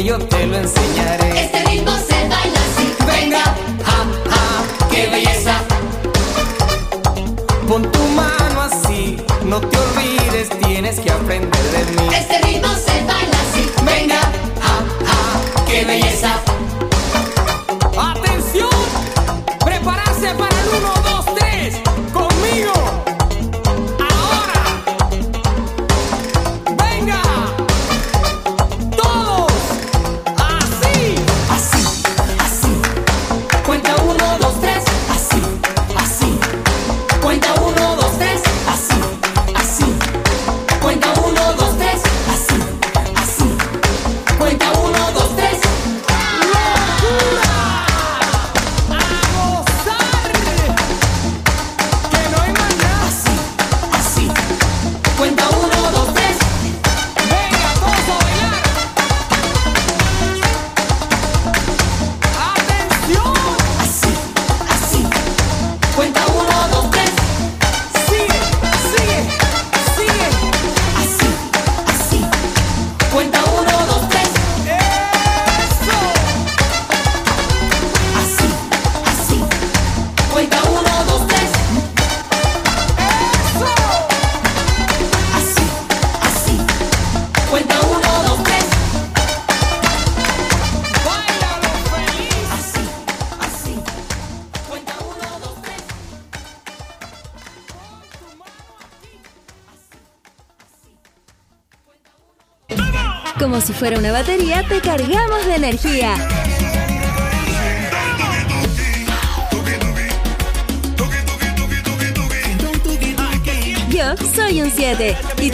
que yo te lo enseñaré. Este ritmo se baila así. Venga, qué belleza. Pon tu mano así, no te olvides, tienes que aprender de mí. Este ritmo se baila así. Venga, qué belleza. ¡Atención! ¡Prepararse para el 1, 2, 3! ¡Conmigo! ¡Ahora! ¡Venga! ¡Todos! ¡Así! Así, así. Cuenta 1, 2, 3. Así, así. Cuenta 1, 2, 3. Así, así. Cuenta 1, 2, 3. Así, así. Cuenta 1, 2, 3. ¡Locura! ¡A gozar! ¡Que no hay más nada! Así, así. Cuenta 1, 2, 3. Venga, todos a bailar. ¡Atención! Así, así. Cuenta 1, 2, 3. Sigue, sigue, sigue. Así, así. Cuenta 1, 2, 3. ¡Eso! Así, así. Cuenta 1, 2, 3. ¡Eso! Así, así. Cuenta 1, 2, 3. Báilalo feliz. Así, así. Cuenta 1, 2, 3. Pon tu mano aquí. Como si fuera una batería, te cargamos de energía. Yo soy un 7. ¿Y tú?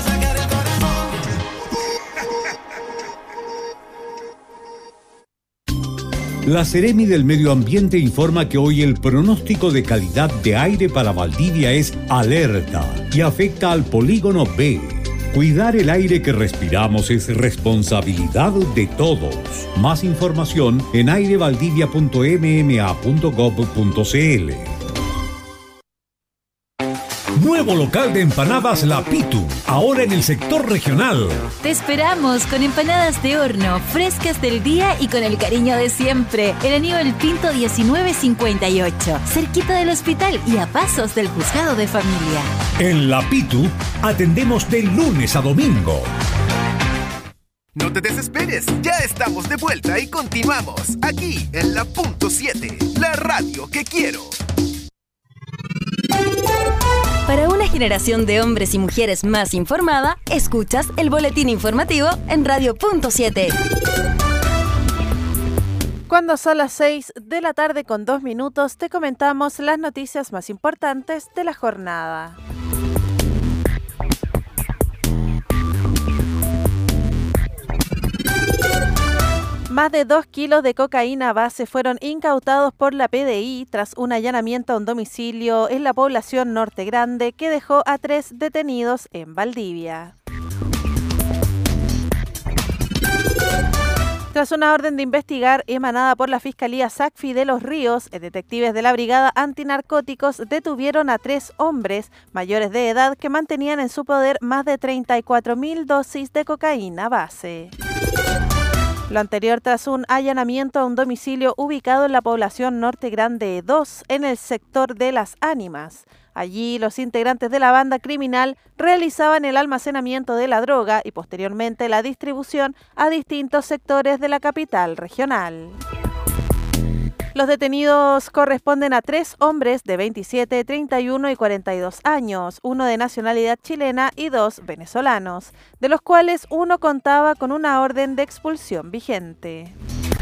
La Seremi del Medio Ambiente informa que hoy el pronóstico de calidad de aire para Valdivia es alerta y afecta al polígono B. Cuidar el aire que respiramos es responsabilidad de todos. Más información en airevaldivia.mma.gov.cl. Nuevo local de empanadas La Pitu, ahora en el sector regional. Te esperamos con empanadas de horno, frescas del día y con el cariño de siempre. En Aníbal Pinto 1958, cerquita del hospital y a pasos del juzgado de familia. En La Pitu atendemos de lunes a domingo. No te desesperes, ya estamos de vuelta y continuamos aquí en la Punto 7, la radio que quiero. Para una generación de hombres y mujeres más informada, escuchas el boletín informativo en Radio Punto 7. Cuando son las 6 de la tarde con 2 minutos, te comentamos las noticias más importantes de la jornada. Más de 2 kilos de cocaína base fueron incautados por la PDI tras un allanamiento a un domicilio en la población Norte Grande que dejó a 3 detenidos en Valdivia. Tras una orden de investigar emanada por la Fiscalía SACFI de Los Ríos, detectives de la Brigada Antinarcóticos detuvieron a 3 hombres mayores de edad que mantenían en su poder más de 34.000 dosis de cocaína base. Lo anterior tras un allanamiento a un domicilio ubicado en la población Norte Grande 2, en el sector de Las Ánimas. Allí los integrantes de la banda criminal realizaban el almacenamiento de la droga y posteriormente la distribución a distintos sectores de la capital regional. Los detenidos corresponden a 3 hombres de 27, 31 y 42 años, uno de nacionalidad chilena y 2 venezolanos, de los cuales uno contaba con una orden de expulsión vigente.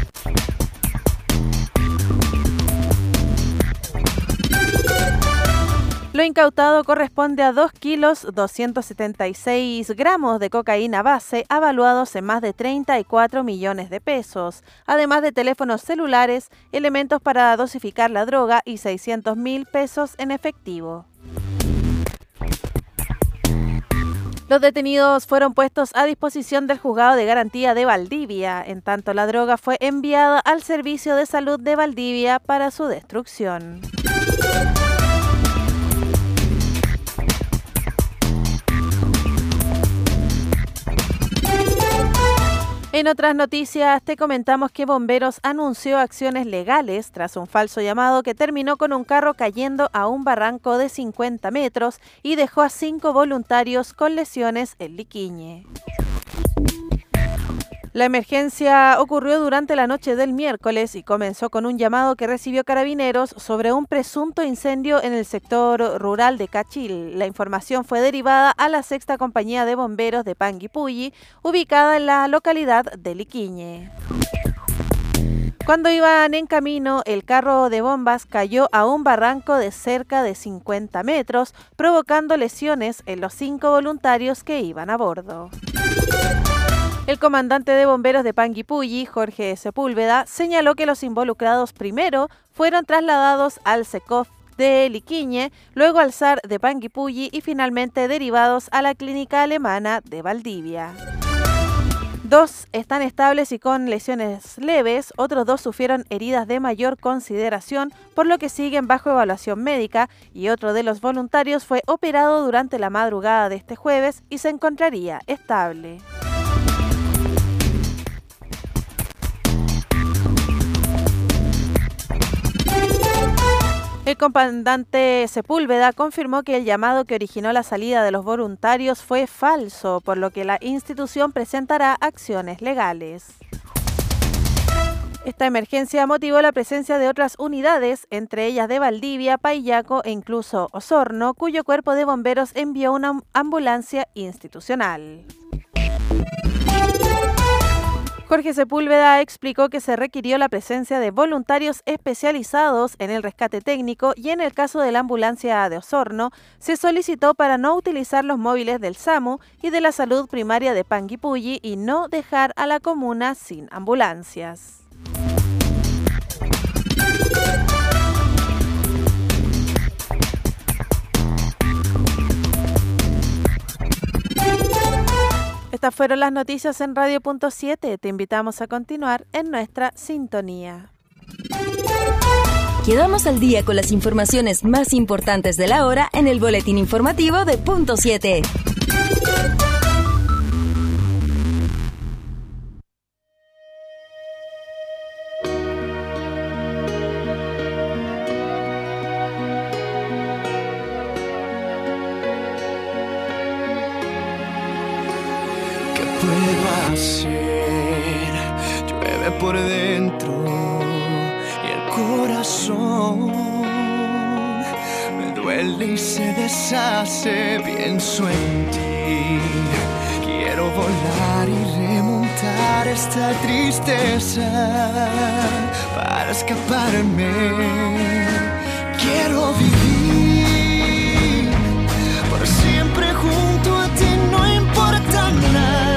Lo incautado corresponde a 2 kilos 276 gramos de cocaína base, avaluados en más de 34 millones de pesos, además de teléfonos celulares, elementos para dosificar la droga y 600.000 pesos en efectivo. Los detenidos fueron puestos a disposición del Juzgado de Garantía de Valdivia, en tanto la droga fue enviada al Servicio de Salud de Valdivia para su destrucción. En otras noticias te comentamos que Bomberos anunció acciones legales tras un falso llamado que terminó con un carro cayendo a un barranco de 50 metros y dejó a 5 voluntarios con lesiones en Liquiñe. La emergencia ocurrió durante la noche del miércoles y comenzó con un llamado que recibió Carabineros sobre un presunto incendio en el sector rural de Cachil. La información fue derivada a la 6ª Compañía de Bomberos de Panguipulli, ubicada en la localidad de Liquiñe. Cuando iban en camino, el carro de bombas cayó a un barranco de cerca de 50 metros, provocando lesiones en los 5 voluntarios que iban a bordo. El comandante de bomberos de Panguipulli, Jorge Sepúlveda, señaló que los involucrados primero fueron trasladados al SECOF de Liquiñe, luego al SAR de Panguipulli y finalmente derivados a la clínica alemana de Valdivia. 2 están estables y con lesiones leves, otros 2 sufrieron heridas de mayor consideración, por lo que siguen bajo evaluación médica, y otro de los voluntarios fue operado durante la madrugada de este jueves y se encontraría estable. El comandante Sepúlveda confirmó que el llamado que originó la salida de los voluntarios fue falso, por lo que la institución presentará acciones legales. Esta emergencia motivó la presencia de otras unidades, entre ellas de Valdivia, Paillaco e incluso Osorno, cuyo cuerpo de bomberos envió una ambulancia institucional. Jorge Sepúlveda explicó que se requirió la presencia de voluntarios especializados en el rescate técnico y en el caso de la ambulancia de Osorno se solicitó para no utilizar los móviles del SAMU y de la salud primaria de Panguipulli y no dejar a la comuna sin ambulancias. Estas fueron las noticias en Radio.7. Te invitamos a continuar en nuestra sintonía. Quedamos al día con las informaciones más importantes de la hora en el boletín informativo de Punto 7. Llueve por dentro y el corazón me duele y se deshace. Pienso en ti, quiero volar y remontar esta tristeza para escaparme. Quiero vivir por siempre junto a ti, no importa nada.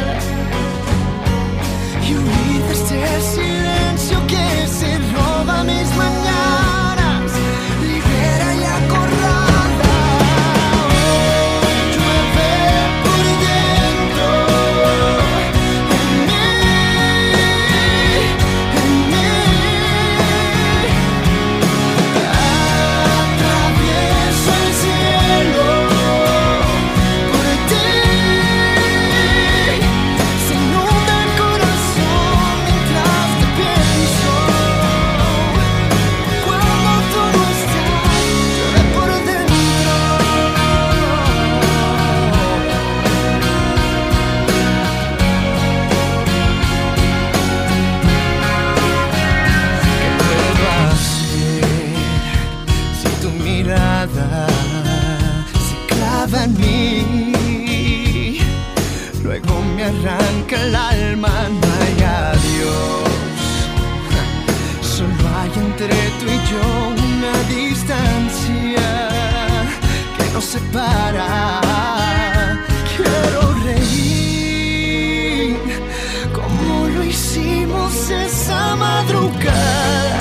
Y huir de este silencio que se roba mis mañanas, libera y acorrala. Hoy llueve por dentro, en mí. Atravieso el cielo por ti. Se inunda el corazón mientras te pienso. Cuando tú no estás, llueve por dentro. ¿Qué puedo hacer si tu mirada se clava en mí? Luego me arranca el alma, no hay adiós. Solo hay entre tú y yo una distancia que nos separa. Quiero reír como lo hicimos esa madrugada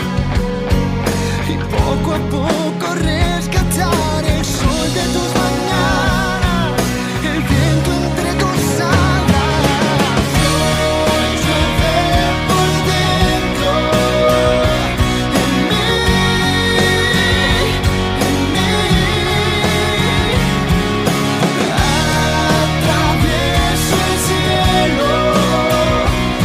y poco a poco rescatar el sol de tus mañanas, el viento entre tus alas. Hoy llueve por dentro, en mí. Atravieso el cielo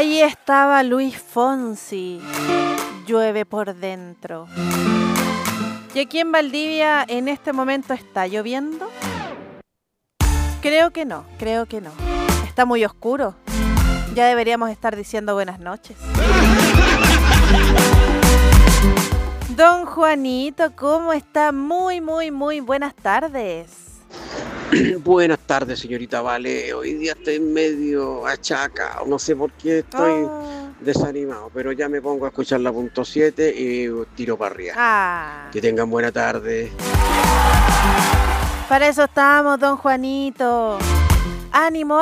Ahí estaba Luis Fonsi. Llueve por dentro. ¿Y aquí en Valdivia en este momento está lloviendo? Creo que no. Está muy oscuro. Ya deberíamos estar diciendo buenas noches. Don Juanito, ¿cómo está? Muy buenas tardes. Buenas tardes, señorita Vale. Hoy día estoy medio achaca. No sé por qué estoy desanimado, pero ya me pongo a escuchar la punto 7 y tiro para arriba. Que tengan buena tarde. Para eso estamos, don Juanito. Ánimo.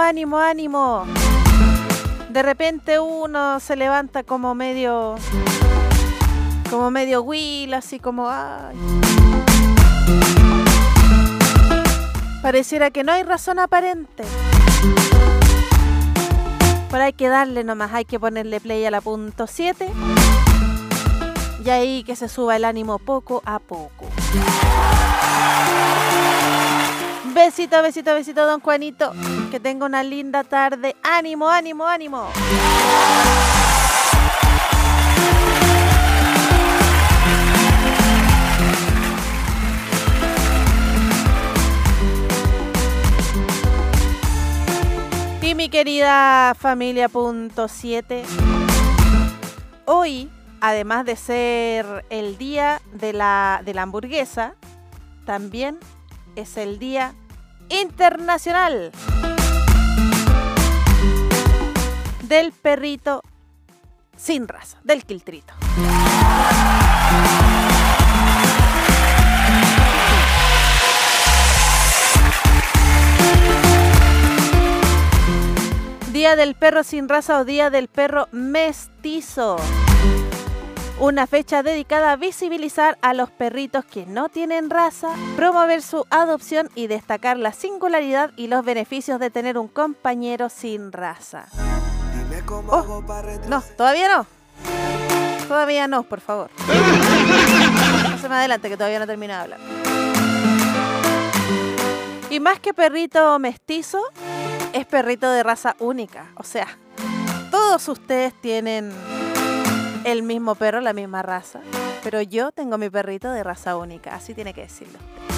De repente uno se levanta como medio Will, así como ay. Pareciera que no hay razón aparente. Pero hay que darle nomás, hay que ponerle play a la punto 7. Y ahí que se suba el ánimo poco a poco. Besito, don Juanito. Que tenga una linda tarde. Ánimo. Y mi querida familia punto 7, hoy, además de ser el día de la hamburguesa, también es el día internacional del perrito sin raza, del quiltrito. Día del perro sin raza o día del perro mestizo. Una fecha dedicada a visibilizar a los perritos que no tienen raza, promover su adopción y destacar la singularidad y los beneficios de tener un compañero sin raza. Oh, no, todavía no, por favor. No se me adelante que todavía no termino de hablar. Y más que perrito mestizo, es perrito de raza única. O sea, todos ustedes tienen el mismo perro, la misma raza, pero yo tengo mi perrito de raza única, así tiene que decirlo.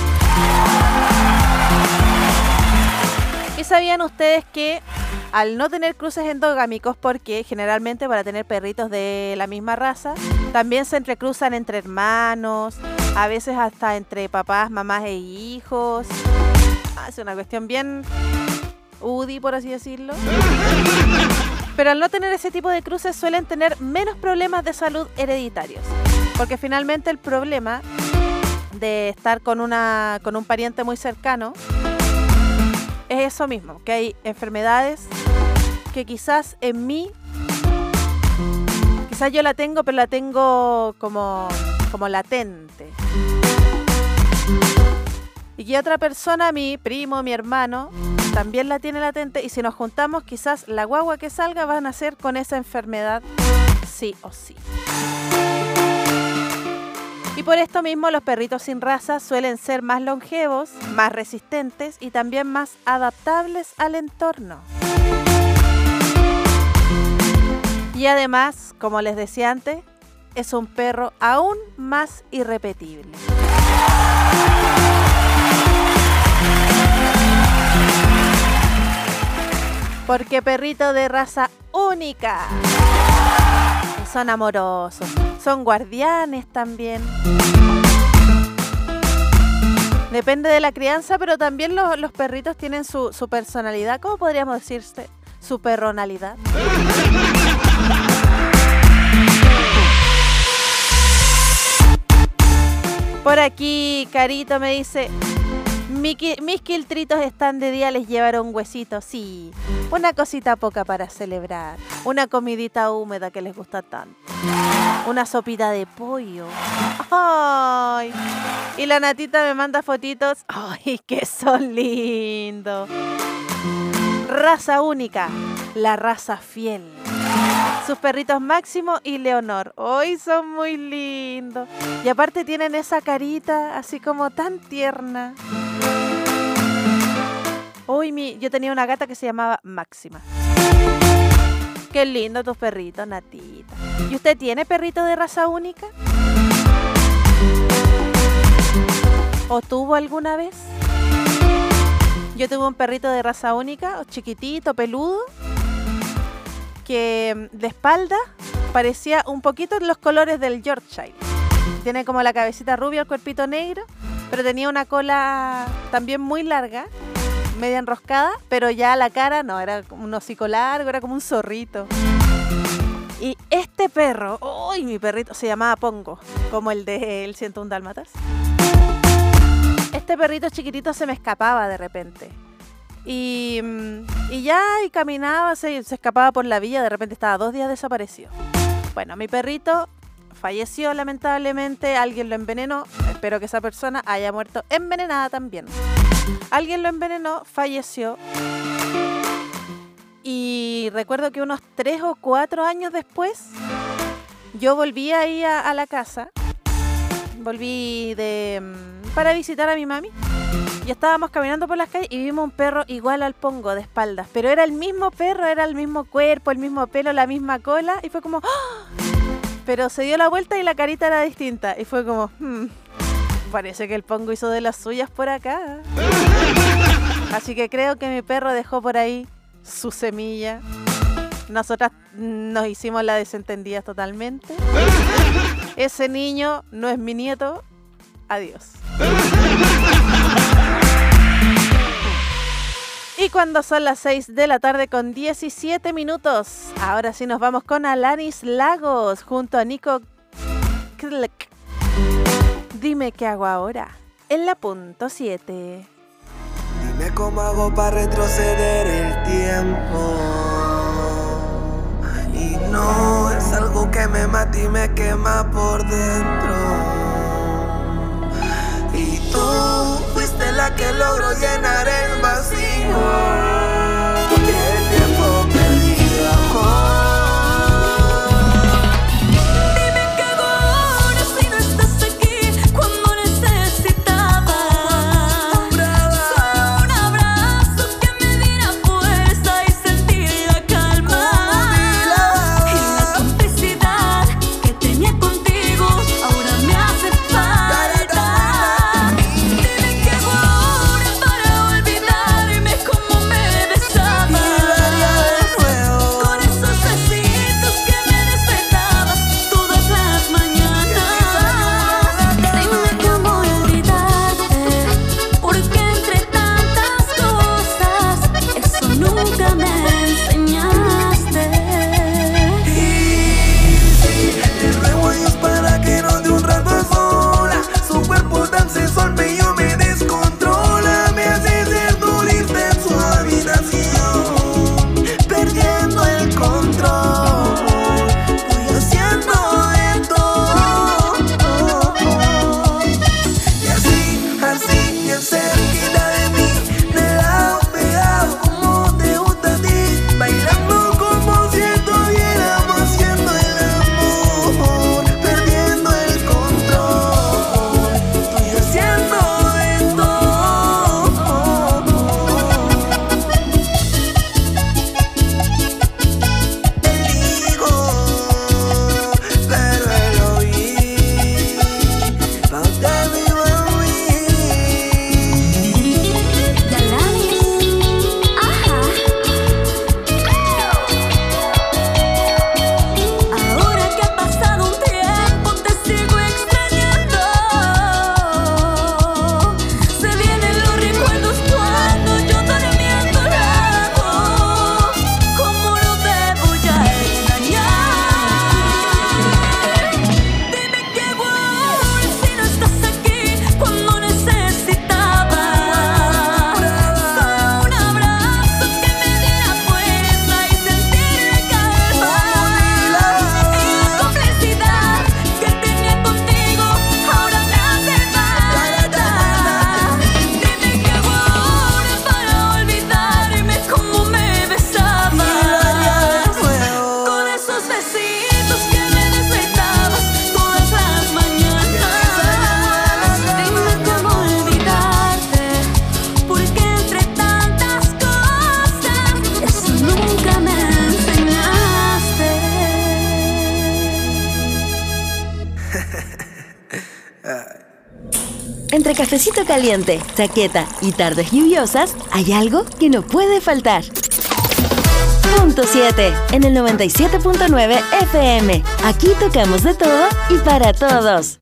¿Y sabían ustedes que al no tener cruces endogámicos, porque generalmente para tener perritos de la misma raza, también se entrecruzan entre hermanos, a veces hasta entre papás, mamás e hijos? Es una cuestión bien UDI, por así decirlo. Pero al no tener ese tipo de cruces suelen tener menos problemas de salud hereditarios. Porque finalmente el problema de estar con un pariente muy cercano es eso mismo, que hay enfermedades que quizás en mí, quizás yo la tengo, pero la tengo como latente. Y que otra persona, mi primo, mi hermano, también la tiene latente, y si nos juntamos quizás la guagua que salga va a nacer con esa enfermedad sí o sí. Y por esto mismo los perritos sin raza suelen ser más longevos, más resistentes y también más adaptables al entorno. Y además, como les decía antes, es un perro aún más irrepetible. Porque perrito de raza única. Son amorosos, son guardianes también. Depende de la crianza, pero también los perritos tienen su personalidad. ¿Cómo podríamos decirse? Su perronalidad. Por aquí, Carito me dice: mis quiltritos están de día, les llevaron huesito. Sí, una cosita poca para celebrar. Una comidita húmeda que les gusta tanto. Una sopita de pollo. ¡Ay! Y la Natita me manda fotitos. ¡Ay, que son lindos! Raza única, la raza fiel. Sus perritos Máximo y Leonor. ¡Ay, son muy lindos! Y aparte tienen esa carita así como tan tierna. Uy, yo tenía una gata que se llamaba Máxima. Qué lindo tus perritos, Natita. ¿Y usted tiene perrito de raza única? ¿O tuvo alguna vez? Yo tuve un perrito de raza única, chiquitito, peludo, que de espalda parecía un poquito los colores del Yorkshire. Tiene como la cabecita rubia, el cuerpito negro, pero tenía una cola también muy larga, media enroscada, pero ya la cara no, era como un hocico largo, era como un zorrito. Y este perro, ¡uy! Mi perrito se llamaba Pongo, como el de El 101 Dálmatas. Este perrito chiquitito se me escapaba de repente. Y caminaba, se escapaba por la villa, de repente estaba 2 días desaparecido. Bueno, mi perrito falleció lamentablemente, alguien lo envenenó, espero que esa persona haya muerto envenenada también. Alguien lo envenenó, falleció. Y recuerdo que unos 3 o 4 años después, yo volví ahí a la casa. Volví para visitar a mi mami. Y estábamos caminando por las calles y vimos un perro igual al Pongo, de espaldas. Pero era el mismo perro, era el mismo cuerpo, el mismo pelo, la misma cola. Y fue como... ¡oh! Pero se dio la vuelta y la carita era distinta. Y fue como... parece que el Pongo hizo de las suyas por acá. Así que creo que mi perro dejó por ahí su semilla. Nosotras nos hicimos la desentendida totalmente. Ese niño no es mi nieto. Adiós. Y cuando son las 6 de la tarde con 17 minutos, ahora sí nos vamos con Alanis Lagos junto a Nico Klek. Dime qué hago ahora, en la punto 7. Dime cómo hago para retroceder el tiempo. Y no es algo que me mata y me quema por dentro. Y tú fuiste la que logró llenar el vacío. Y el tiempo perdido, amor. Como me Entre cafecito caliente, chaqueta y tardes lluviosas, hay algo que no puede faltar. Punto 7, en el 97.9 FM. Aquí tocamos de todo y para todos.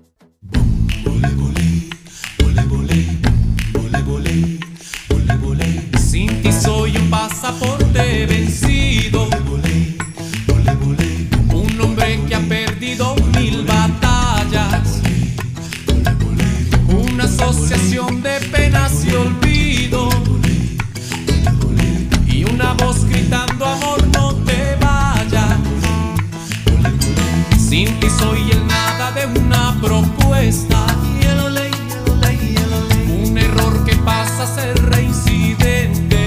Sin ti soy un pasaporte vencido, un hombre que ha perdido 1000 batallas, una asociación de penas y olvido, y una voz gritando amor no te vayas. Sin ti soy el nada de una propuesta, un error que pasa a ser reincidente,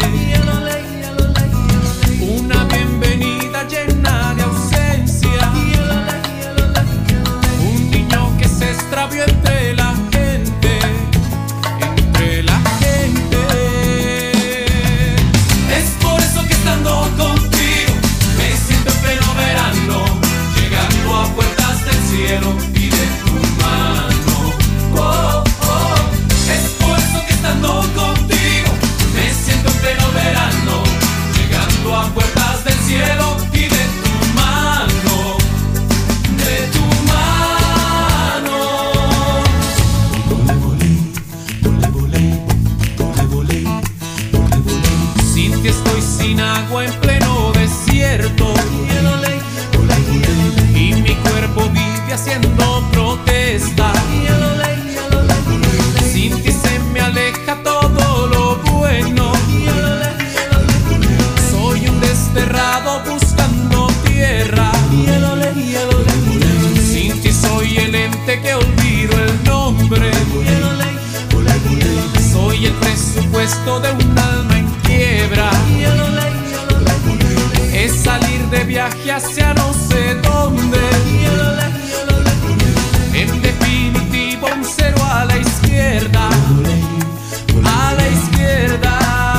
una bienvenida llena de ausencia, un niño que se extravió entre la gente, Es por eso que estando contigo me siento en pleno verano, llegando a puertas del cielo y de tu mano. Oh, oh. Es por eso que estando contigo me siento en pleno verano, llegando a puertas del cielo y de tu mano, de tu mano. Sin ti estoy sin agua en pleno desierto, y mi cuerpo vive haciendo protesta. Sin ti se me aleja todo lo bueno, soy un desterrado buscando tierra. Sin ti soy el ente que olvido el nombre, soy el presupuesto de un alma en quiebra. Es salir de viaje hacia no sé dónde, en definitiva un cero a la izquierda, a la izquierda.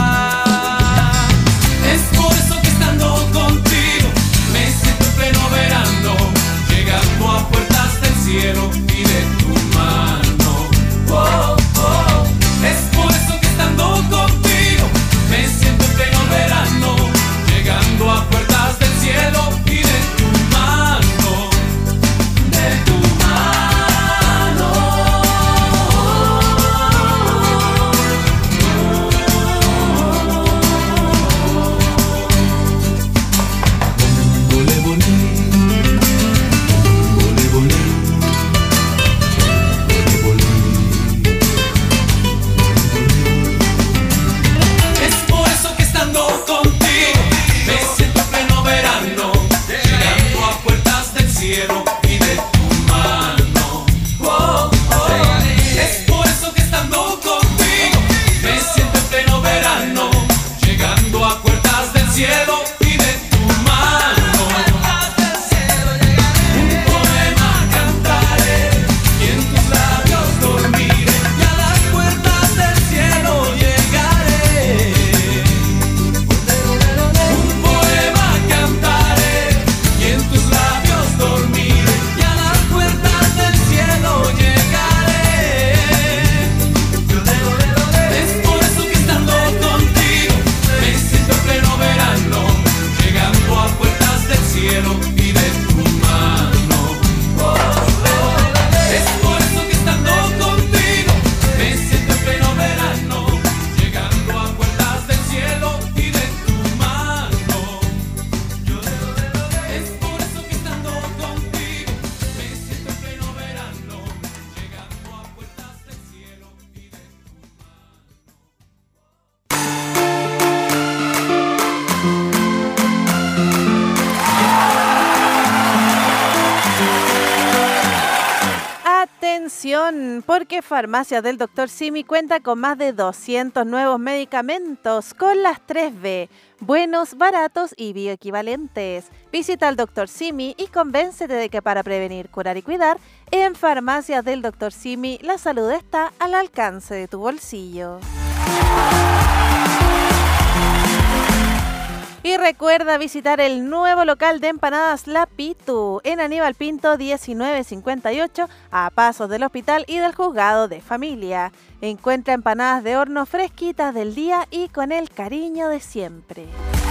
Es por eso que estando contigo me siento en pleno verano, llegando a puertas del cielo y de tu mano. Oh, oh. Es por eso que estando contigo me siento en pleno verano, llegando a puertas del cielo y de tu mano, de tu mano. Volé, volé, volé, volé, volé, volé. Es por eso que estando contigo me siento en pleno verano, llegando a puertas del cielo y de tu mano. Oh, oh. Es por eso que estando contigo me siento en pleno verano, llegando a puertas del cielo y de tu mano. Un poema cantaré y en tus labios dormiré, y a las puertas del cielo llegaré. Un poema cantaré y en tus labios dormiré, y a las puertas del cielo llegaré. Es por eso que estando contigo me siento en pleno verano, llegando a puertas del cielo y de tu mano. Oh, oh. Es por eso que estando contigo me siento en pleno verano, llegando a puertas del cielo y de tu mano. Es por eso que estando contigo me siento en pleno verano, llegando a puertas del cielo y de tu mano. Atención, porque Farmacias del Dr. Simi cuenta con más de 200 nuevos medicamentos con las 3B, buenos, baratos y bioequivalentes. Visita al Dr. Simi y convéncete de que para prevenir, curar y cuidar, en Farmacias del Dr. Simi la salud está al alcance de tu bolsillo. Y Y recuerda visitar el nuevo local de empanadas La Pitu en Aníbal Pinto 1958, a pasos del hospital y del juzgado de familia. Encuentra empanadas de horno fresquitas del día y con el cariño de siempre.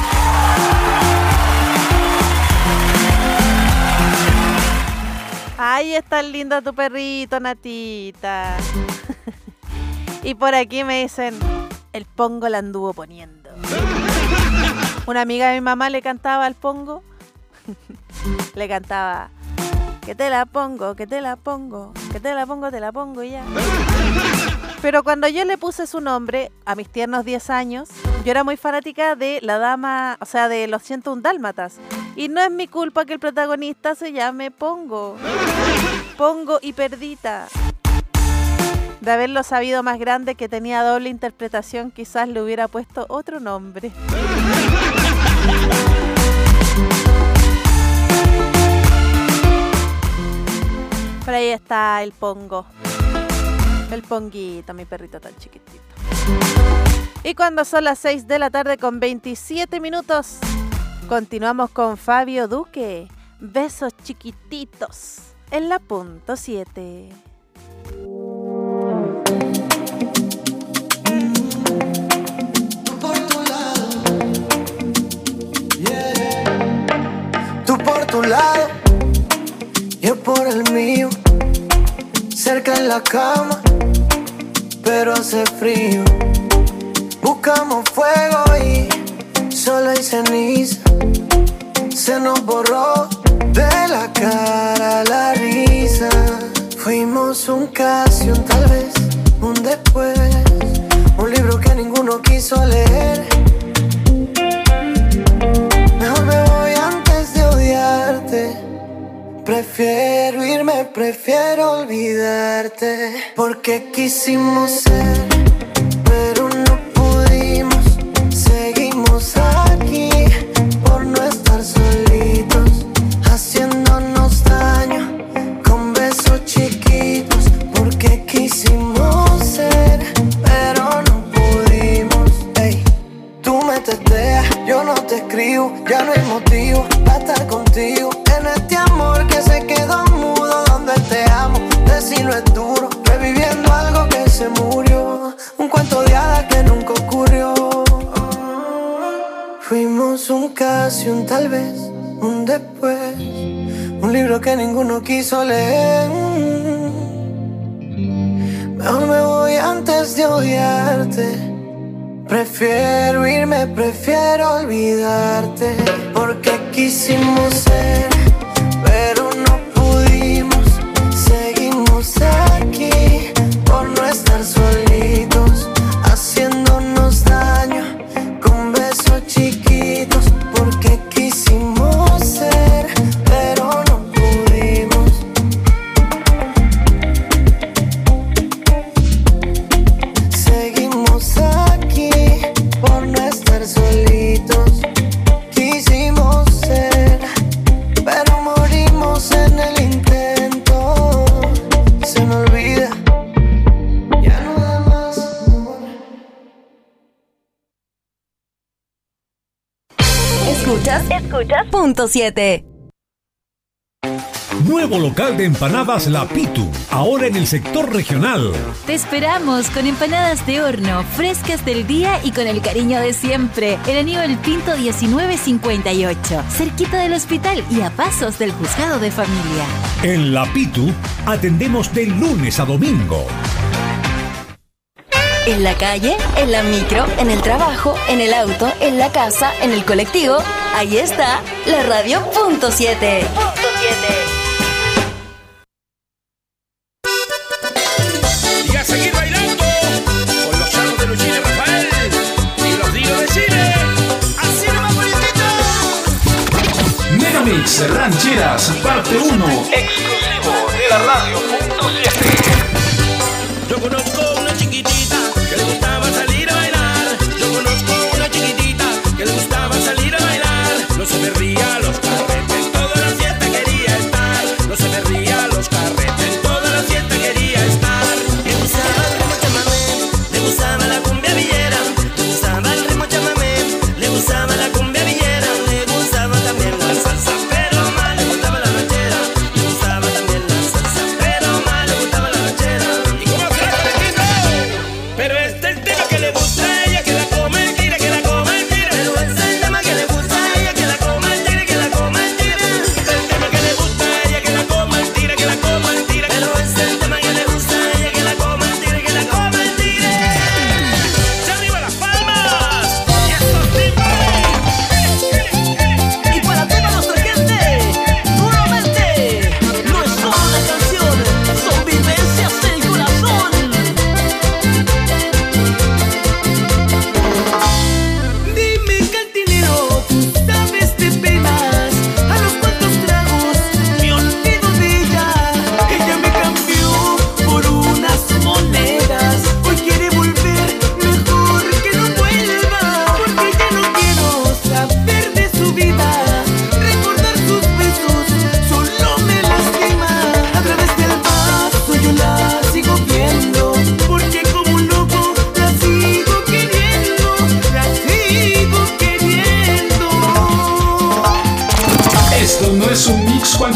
Ahí está lindo tu perrito, Natita. Y por aquí me dicen, el pongo la anduvo poniendo. Una amiga de mi mamá le cantaba al pongo. Le cantaba, que te la pongo, que te la pongo, que te la pongo ya. Pero cuando yo le puse su nombre, a mis tiernos 10 años, yo era muy fanática de la dama, o sea, de los 101 Dálmatas. Y no es mi culpa que el protagonista se llame Pongo. Pongo y Perdita. De haberlo sabido más grande, que tenía doble interpretación, quizás le hubiera puesto otro nombre. Por ahí está el Pongo. El Ponguito, mi perrito tan chiquitito. Y cuando son las 6 de la tarde con 27 minutos, continuamos con Fabio Duque. Besos chiquititos en la punto 7. Tú por tu lado, yo por el mío. Cerca en la cama, pero hace frío. Buscamos fuego y solo hay ceniza. Se nos borró de la cara la risa. Fuimos un casi, un tal vez, un después. Un libro que ninguno quiso leer. Mejor me voy antes de odiarte. Prefiero irme, prefiero olvidarte. Porque quisimos ser, pero no pudimos. Seguimos aquí por no estar solitos, haciéndonos daño con besos chiquitos. Porque quisimos ser, pero no pudimos. Ey, tú me testeas, yo no te escribo. Ya no hay motivo para estar contigo en este amor que se quedó mudo. Donde te amo, decirlo es duro. Reviviendo algo que se murió, un cuento de hadas que nunca ocurrió. Fuimos un casi, un tal vez, un después. Un libro que ninguno quiso leer. Mejor me voy antes de odiarte. Prefiero irme, prefiero olvidarte. Porque quisimos ser, pero no pudimos. Seguimos aquí por no estar solitos, haciéndonos daño con besos chiquitos. Porque quisimos ser, pero no pudimos. Seguimos aquí por no estar solitos. Quisimos ser, pero morimos en el intento. Se me olvida, ya no da más amor. ¿Escuchas? Punto 7. Nuevo local de empanadas La Pitu, ahora en el sector regional. Te esperamos con empanadas de horno, frescas del día y con el cariño de siempre. El Aníbal Pinto 1958, cerquita del hospital y a pasos del juzgado de familia. En La Pitu atendemos de lunes a domingo. En la calle, en la micro, en el trabajo, en el auto, en la casa, en el colectivo. Ahí está la radio punto 7. Y a seguir bailando con los charros de Luchín y Rafael y los Dinos de Chile. ¡Así nomás, bonitito! Megamix Rancheras, parte 1, exclusivo de la radio punto 7. Yo conozco una chiquitita que le gustaba salir a bailar. Yo conozco una chiquitita que le gustaba salir a bailar. No se perdía los carretes, toda la fiesta quería estar. No se perdía los carretes, toda la fiesta quería estar. Le gustaba el ritmo chamamé, le gustaba la cumbia villera. Le gustaba el ritmo chamamé, le gustaba la cumbia villera.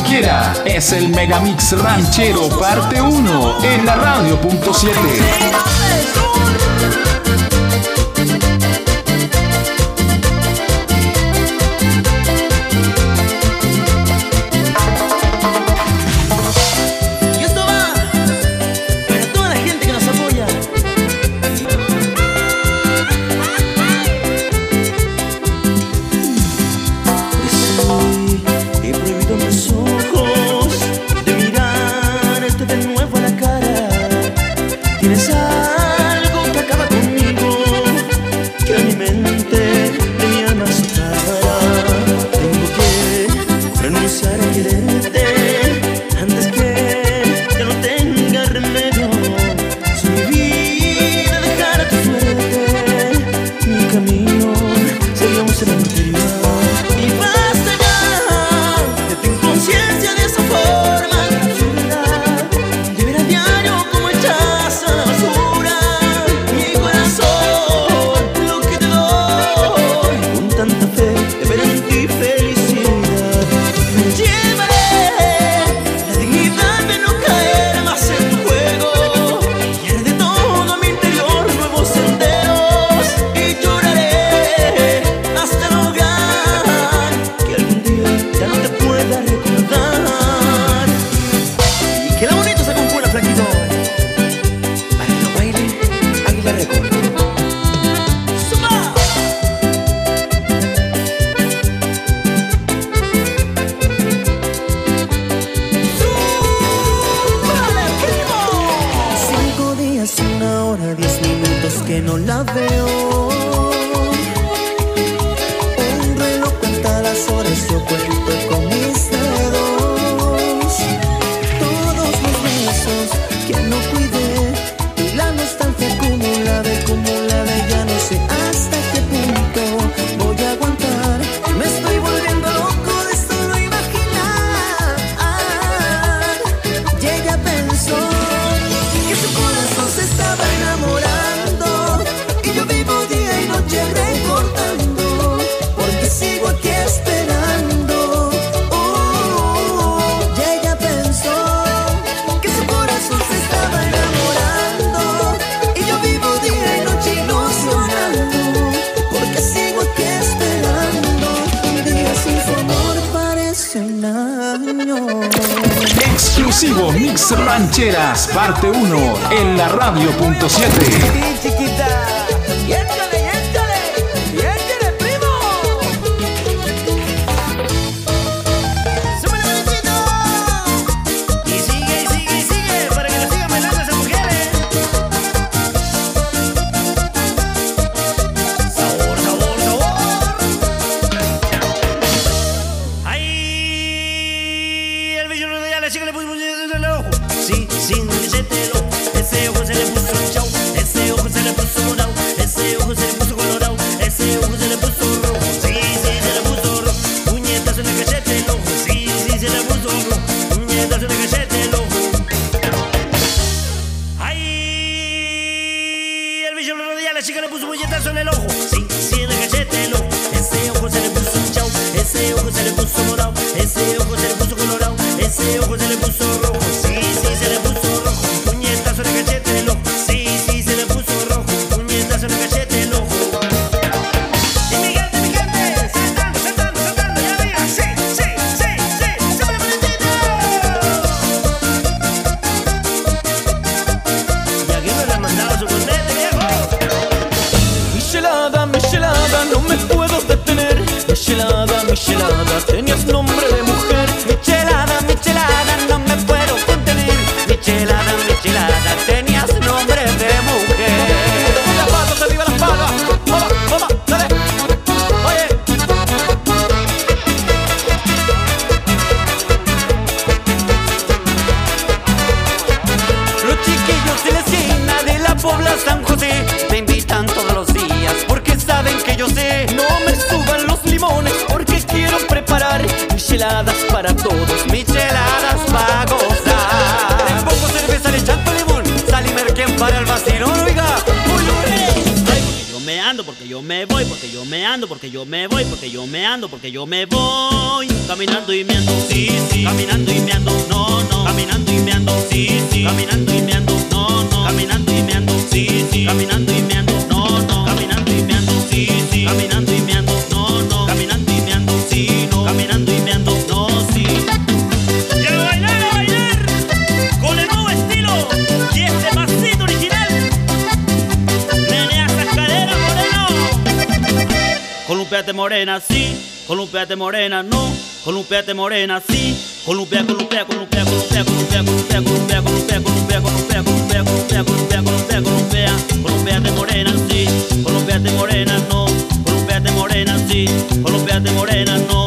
quiera. Es el Megamix Ranchero parte 1 en la radio.7. Exclusivo Mix Rancheras parte 1 en la radio.7. Chiquita, Michelada, tenías nombre de mujer. Michelada, michelada, no me puedo contener. Michelada, michelada, tenías nombre de mujer. ¡Viva las palmas, arriba las palmas! ¡Vamos, vamos, dale! ¡Oye! Los chiquillos de la esquina de la Pobla San José me invitan todos los días porque saben que yo sé. No me suban los limones porque quiero preparar micheladas para todos, micheladas para gozar. Le pongo cerveza, le chanto limón, sal y merquén para el vacilón, oiga. Ay, porque yo me ando, porque yo me voy, porque yo me ando, porque yo me voy, porque yo me ando, porque yo me voy. Caminando y me ando, sí, sí. Caminando y me ando, no, no. Caminando y me ando, sí, sí. Caminando y me ando, no, no. Caminando y me ando, sí, sí. Caminando y me ando, no, no. Caminando y me ando, sí, sí. Caminando y me ando, no, no. Caminando y me ando, sí, no. Caminando y me ando, no, sí. Y a bailar con el nuevo estilo y este pasito original. Menea esa cadera, moreno. Columpiate morena, sí. Columpiate morena, no. Columpiate morena, sí. Columpia, columpia, columpia, columpia, columpia, columpia, columpia, columpia, columpia, columpia, columpia, columpia, columpia, columpia, columpia. Columpiate morena, sí. Columpiate morena, no. Columpiate morena, sí. Columpiate morena, no.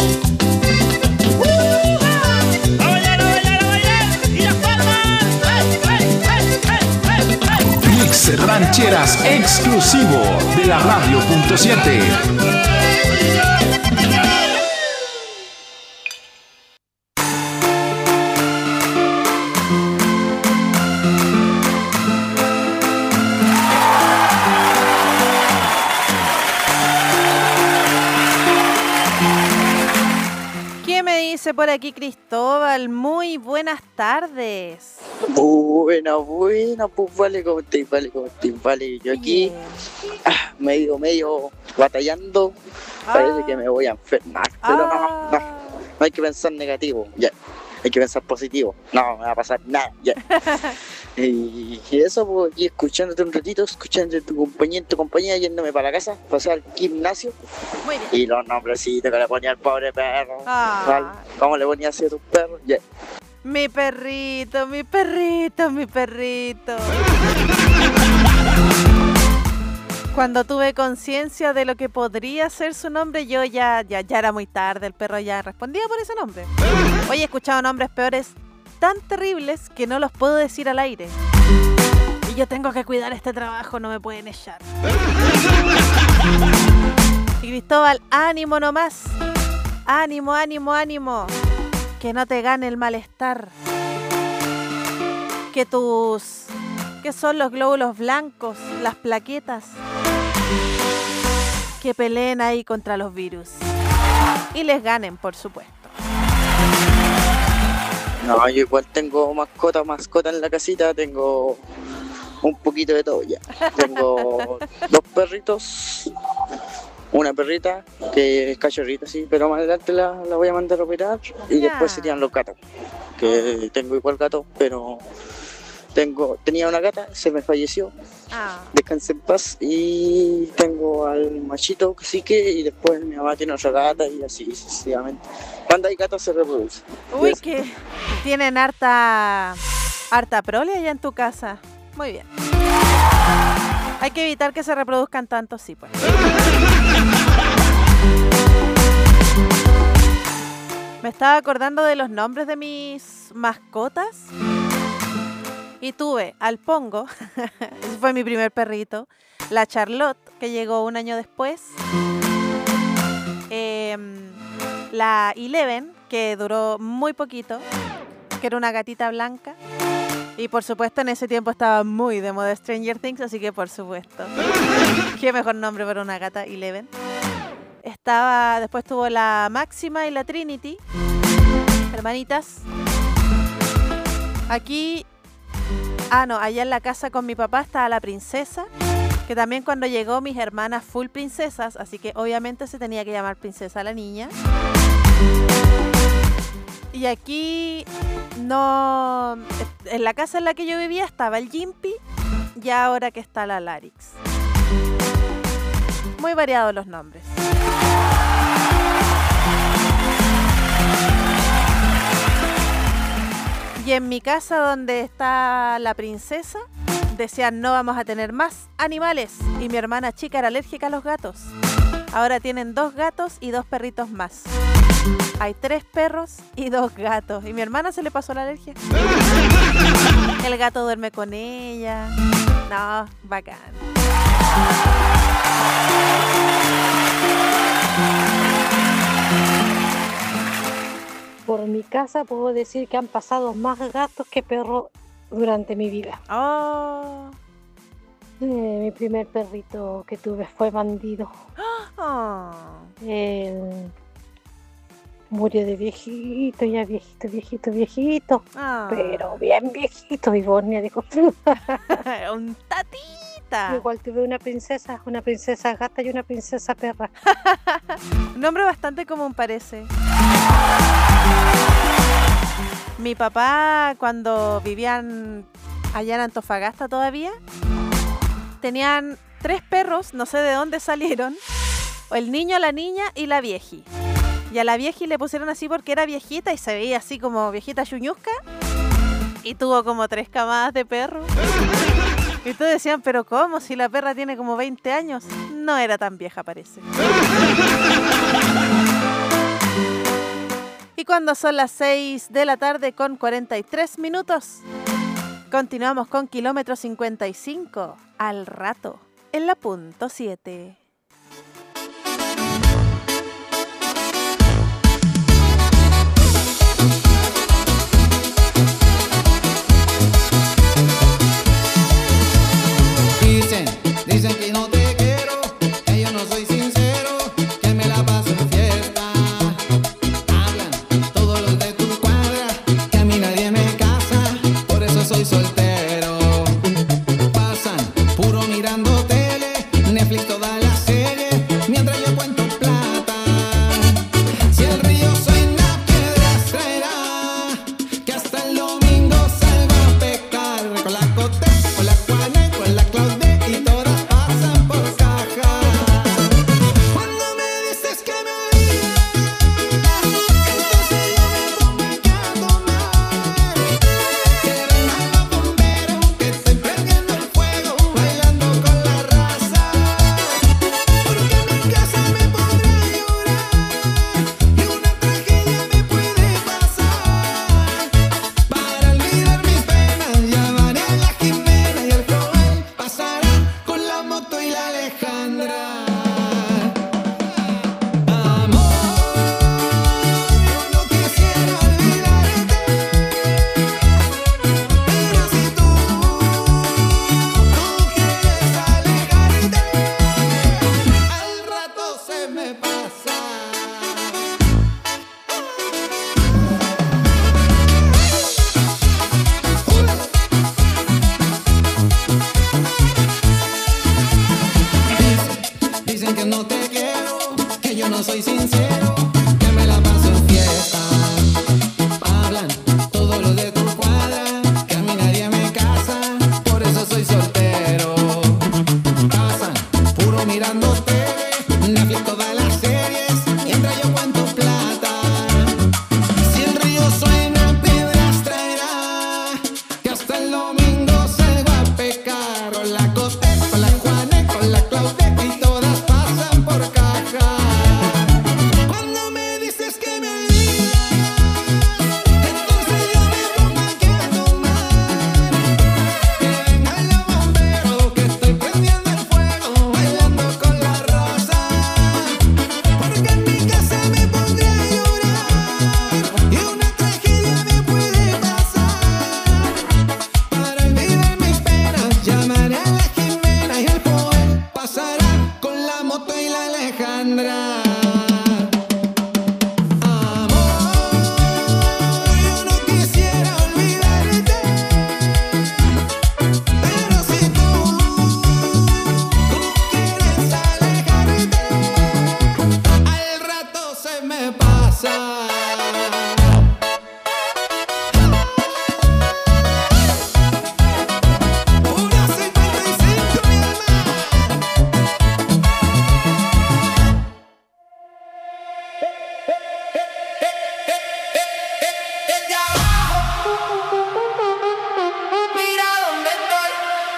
Mix Rancheras exclusivo de la Radio.7. Por aquí Cristóbal, muy buenas tardes. Buena, pues vale, ¿cómo estáis? Vale, yo aquí medio batallando, parece que me voy a enfermar, pero no hay que pensar negativo, ya, hay que pensar positivo, no me va a pasar nada, ya. Y eso, pues aquí escuchándote un ratito, escuchando tu compañía, yéndome para la casa, pasar al gimnasio. Muy bien. Y los nombrecitos que le ponía al pobre perro. ¿Vale? ¿Cómo le ponía así a tus perros? Yeah. Mi perrito. Cuando tuve conciencia de lo que podría ser su nombre, yo ya era muy tarde, el perro ya respondía por ese nombre. Hoy he escuchado nombres peores tan terribles que no los puedo decir al aire. Y yo tengo que cuidar este trabajo, no me pueden echar. Y Cristóbal, ánimo nomás. Ánimo. Que no te gane el malestar. Que son los glóbulos blancos, las plaquetas, que peleen ahí contra los virus. Y les ganen, por supuesto. No, yo igual tengo mascota en la casita, tengo un poquito de todo ya. Tengo 2 perritos, una perrita que es cachorrita, sí, pero más adelante la voy a mandar a operar. Y después serían los gatos, que tengo igual gato, pero tenía una gata, se me falleció, descansé en paz, y tengo al machito cacique, y después mi mamá tiene otra gata, y así sucesivamente. Cuando hay gatos se reproduce. Uy, que tienen harta prole allá en tu casa. Muy bien. Hay que evitar que se reproduzcan tanto, sí, pues. Me estaba acordando de los nombres de mis mascotas. Y tuve al Pongo, ese fue mi primer perrito, la Charlotte, que llegó un año después, la Eleven, que duró muy poquito, que era una gatita blanca, y por supuesto en ese tiempo estaba muy de moda Stranger Things, así que por supuesto, qué mejor nombre para una gata, Eleven. Después tuvo la Máxima y la Trinity, hermanitas. Aquí... allá en la casa con mi papá estaba la Princesa, que también cuando llegó mis hermanas full princesas, así que obviamente se tenía que llamar Princesa la niña. Y aquí en la casa en la que yo vivía estaba el Jimpy, y ahora que está la Larix. Muy variados los nombres. Y en mi casa donde está la Princesa, decían no vamos a tener más animales. Y mi hermana chica era alérgica a los gatos. Ahora tienen 2 gatos y 2 perritos más. Hay 3 perros y 2 gatos. Y mi hermana se le pasó la alergia. El gato duerme con ella. No, bacán. Por mi casa puedo decir que han pasado más gatos que perros durante mi vida. Oh. Mi primer perrito que tuve fue bandido. Oh. Él murió de viejito, ya viejito. Ah. Pero bien viejito, y Bornia dijo. Un tatita. Igual tuve una princesa gata y una princesa perra. Un nombre bastante común parece. Mi papá, cuando vivían allá en Antofagasta todavía, tenían 3 perros, no sé de dónde salieron. El niño, la niña y la vieji. Y a la vieji le pusieron así porque era viejita y se veía así como viejita chuñusca. Y tuvo como 3 camadas de perro. Y todos decían, pero ¿cómo? Si la perra tiene como 20 años. No era tan vieja, parece. Y cuando son las 6 de la tarde con 43 minutos, continuamos con Kilómetro 55 al rato en la punto 7. Dicen que no te quiero, que yo no soy sincero, que me la paso en fiesta. Hablan todos los de tu cuadra, que a mí nadie me casa, por eso soy soltero. Pasan puro mirando tele, Netflix todas las series, mientras yo cuento plata. Si el río suena, piedras traerá, que hasta el domingo salgo a pecar. Con la Cote, con la Juana, con la Claudia y todas pasan por caja. Cuando me dices que me olvidas, entonces yo me pongo aquí a tomar. Que vengan los bomberos, que estoy prendiendo el fuego, bailando con la raza. Porque en mi casa me podrá llorar y una tragedia me puede pasar. Para olvidar mis penas llamaré a la Jimena y el Joel pasará con la moto y la Alejandra. Amor, yo no quisiera olvidarte, pero si tú quieres alejarte, al rato se me pasa. Dicen que no te quiero, que yo no soy sincero, que me la paso en fiesta. Hablan todos los de tu cuadra, que a mí nadie me casa, por eso soy soltero. Pasan puro mirando tele, Netflix todas las series, mientras yo cuento plata. Si el río suena, piedras traerá, que hasta el domingo salgo a pecar. Con la Cote, con la Juana, con la Claudia y todas pasan por caja. Cuando me dices que me olvidas, entonces yo me pongo aquí a tomar. Que vengan los bomberos, que estoy prendiendo el fuego, bailando con la raza. Porque en mi casa me pondré a llorar y una tragedia me puede pasar. Para olvidar mis penas llamaré a la Jimena y el Joel pasará con la moto y la Alejandra. Amor, yo no quisiera olvidarte, pero si tú quieres alejarte, al rato se me pasa. Una 55 mi Desde abajo, mira dónde estoy.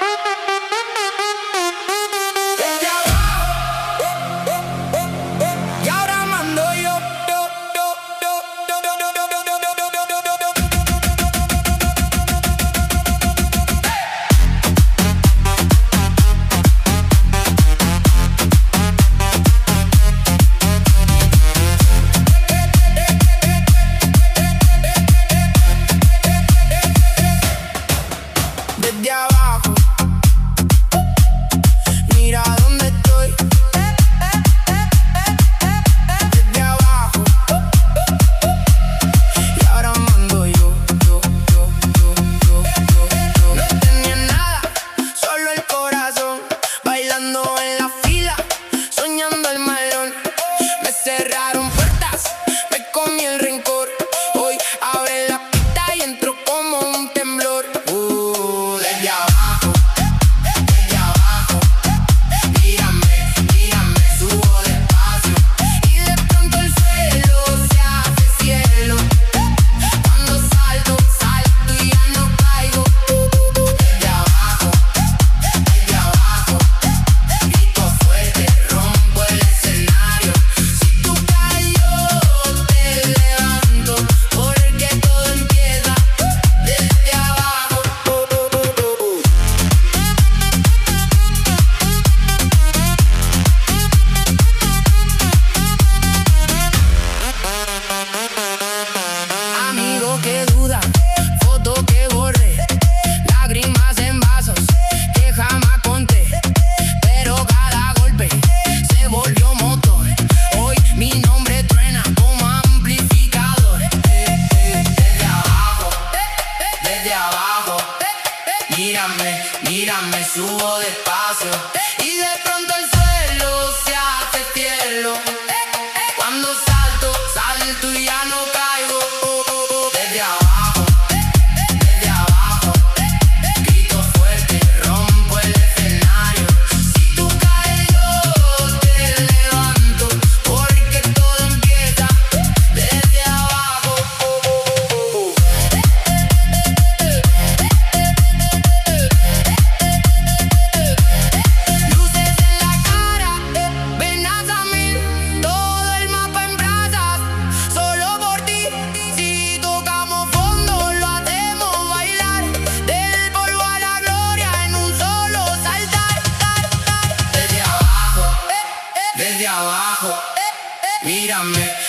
Desde abajo, y ahora mando yo.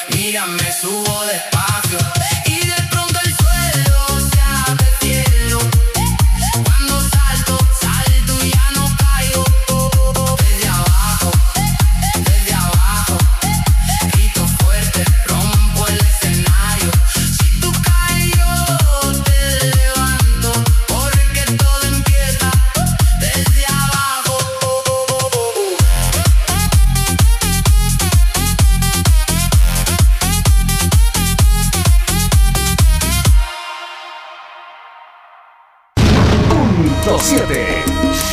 Mira, me subo despacio y de pronto el suelo se abre cielo. Cuando salto, salto y ya no caigo. Desde abajo, grito fuerte, rompo el escenario. Si tú caes yo te levanto, porque todo empieza desde abajo. Punto 7.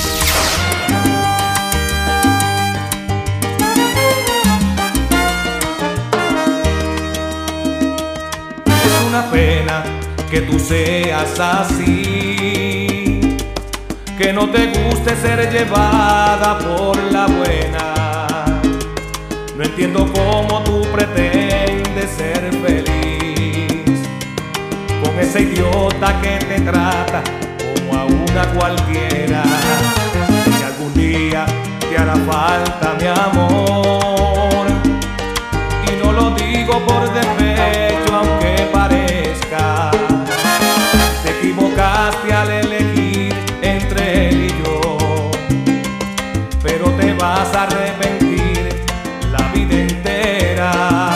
Es una pena que tú seas así, que no te guste ser llevada por la buena. No entiendo cómo tú pretendes ser feliz con ese idiota que te trata como a una cualquiera. Si algún día te hará falta mi amor, y no lo digo por despecho aunque parezca, te equivocaste al elegir entre él y yo, pero te vas a arrepentir la vida entera.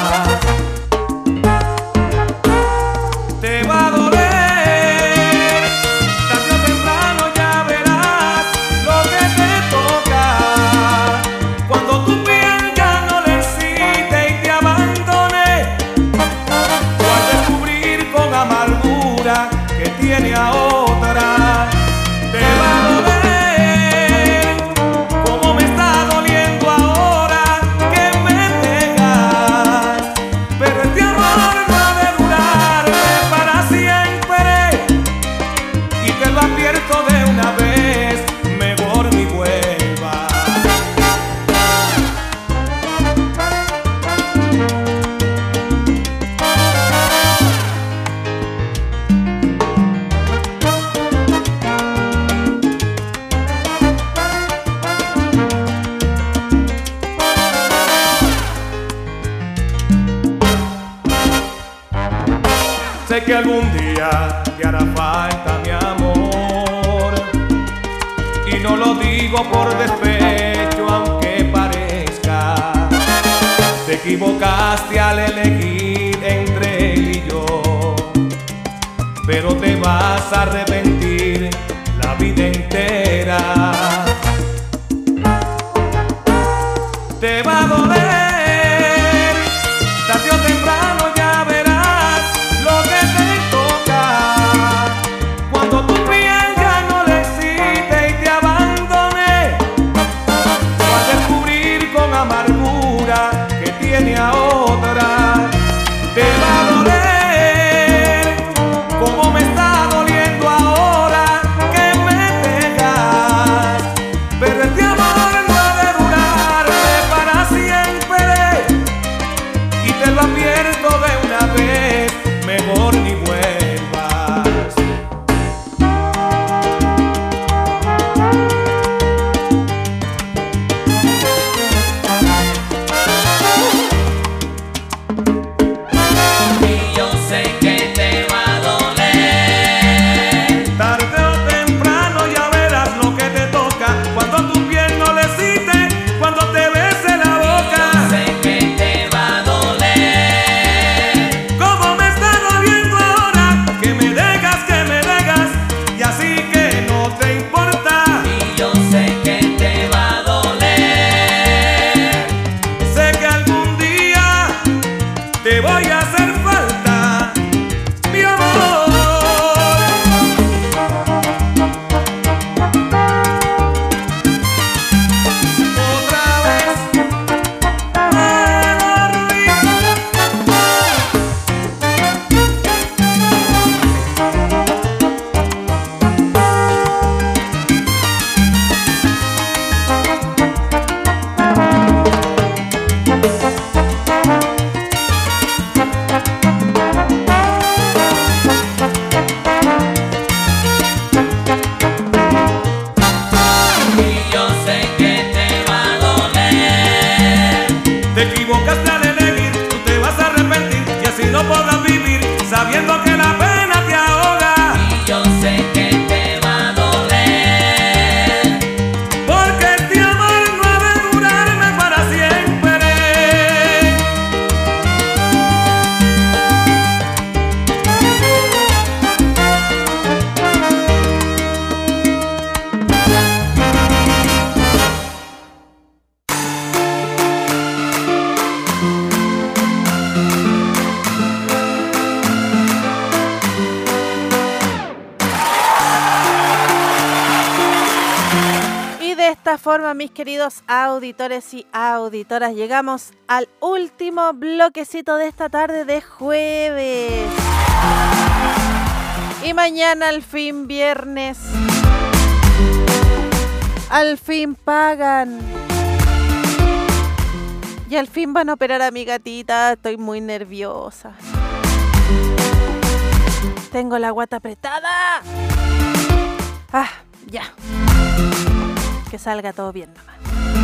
Te va a doler, tarde o temprano ya verás lo que te toca. Cuando tu piel ya no le excite y te abandone, o al descubrir con amargura que tiene a otra. Te va a doler, como me está doliendo ahora que me dejas. Pero este amor no ha de durarme para siempre, y te lo advierto de una vez, mejor ni vuelvas. Sé que algún día te hará falta mi amor, y no lo digo por despecho aunque parezca. Te equivocaste al elegir entre él y yo, pero te vas a arrepentir la vida entera. Te va a doler, tarde o temprano ya verás lo que te toca. Cuando tu piel ya no le excite y te abandone, o al descubrir con amargura que tiene a otra. Te va a doler, como me está doliendo ahora que me dejas. Pero este amor no ha de durarme para siempre, y te lo advierto de una vez, mejor ni vuelvas. Y yo sé que te va a doler, Tarde o temprano ya verás lo que te toca. Cuando tu piel no le excite, cuando te bese la boca. sé que te va a doler. Como me está doliendo ahora que me dejas, y así que no te importa. Y yo sé que te va a doler. Sé que algún día te voy a hacer falta, mi amor. Otra vez esta forma, mis queridos auditores y auditoras, llegamos al último bloquecito de esta tarde de jueves. Y mañana, al fin viernes, al fin pagan. Y al fin van a operar a mi gatita. Estoy muy nerviosa. Tengo la guata apretada. Ah, ya. Que salga todo bien nomás.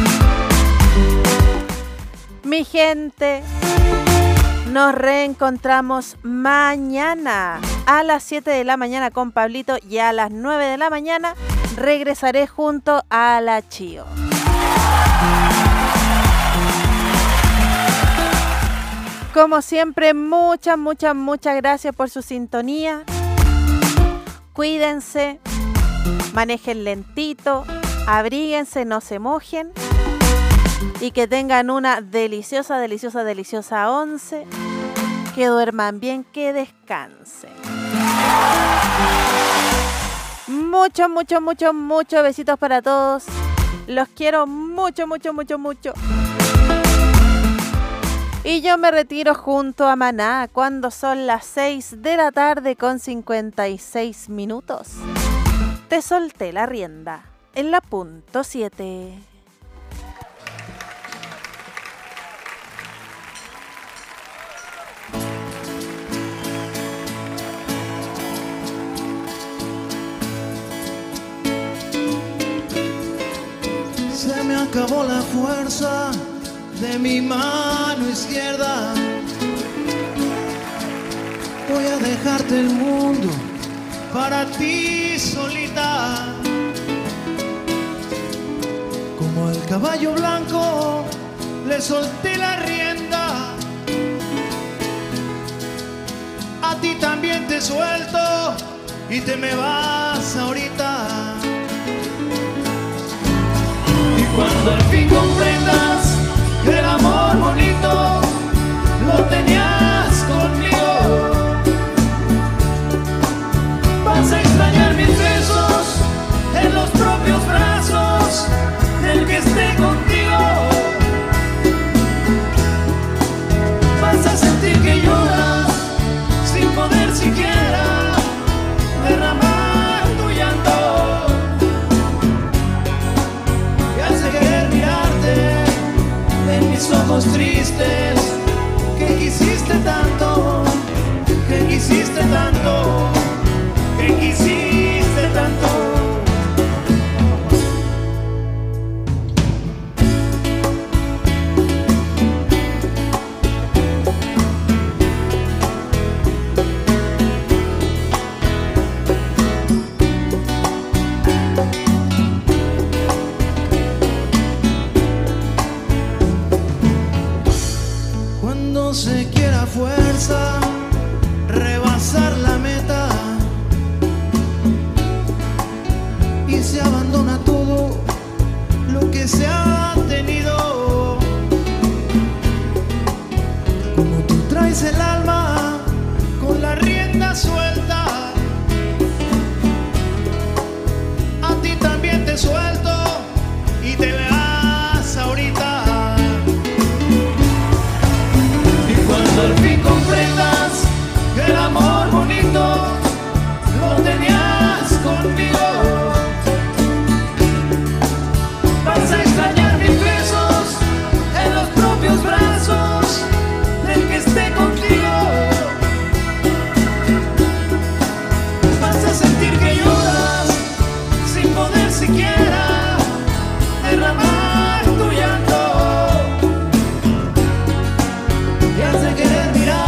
Mi gente, nos reencontramos mañana a las 7 de la mañana con Pablito y a las 9 de la mañana regresaré junto a la Chío. Como siempre, muchas gracias por su sintonía. Cuídense, manejen lentito, abríguense, no se mojen y que tengan una deliciosa 11. Que duerman bien, que descansen. Muchos besitos para todos. Los quiero mucho. Y yo me retiro junto a Maná cuando son las 6 de la tarde con 56 minutos. Te solté la rienda en la punto 7. Se me acabó la fuerza de mi mano izquierda. Voy a dejarte el mundo para ti solita. Como el caballo blanco le solté la rienda. A ti también te suelto y te me vas ahorita. Y cuando al fin comprendas que el amor bonito lo tenías conmigo, vas a extrañar mis besos en los propios brazos del que esté contigo. Vas a sentir que lloras sin poder siquiera derramar tu llanto. Y hace querer mirarte en mis ojos tristes, que quisiste tanto, que quisiste tanto, que quisiste tanto. Se quiera fuerza rebasar la meta y se abandona todo lo que se ha tenido. Como tú traes el alma